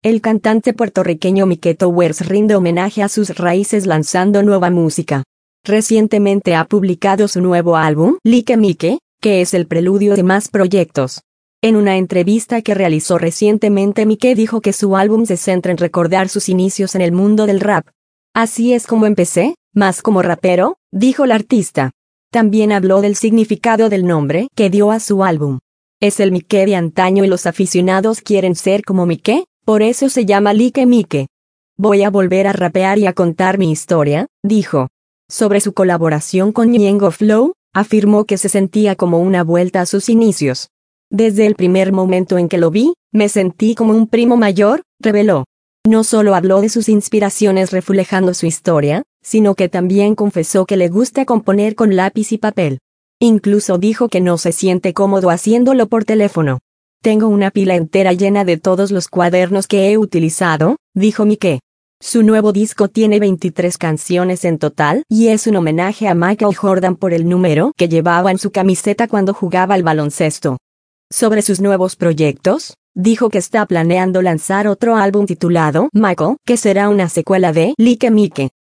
El cantante puertorriqueño Mike Towers rinde homenaje a sus raíces lanzando nueva música. Recientemente ha publicado su nuevo álbum, Like Mike, que es el preludio de más proyectos. En una entrevista que realizó recientemente, Mike dijo que su álbum se centra en recordar sus inicios en el mundo del rap. Así es como empecé, más como rapero, dijo el artista. También habló del significado del nombre que dio a su álbum. Es el Mike de antaño y los aficionados quieren ser como Mike, por eso se llama Like Mike. Voy a volver a rapear y a contar mi historia, dijo. Sobre su colaboración con Ñengo Flow, afirmó que se sentía como una vuelta a sus inicios. Desde el primer momento en que lo vi, me sentí como un primo mayor, reveló. No solo habló de sus inspiraciones reflejando su historia, sino que también confesó que le gusta componer con lápiz y papel. Incluso dijo que no se siente cómodo haciéndolo por teléfono. Tengo una pila entera llena de todos los cuadernos que he utilizado, dijo Mike. Su nuevo disco tiene 23 canciones en total y es un homenaje a Michael Jordan por el número que llevaba en su camiseta cuando jugaba al baloncesto. Sobre sus nuevos proyectos, dijo que está planeando lanzar otro álbum titulado Michael, que será una secuela de Like Mike.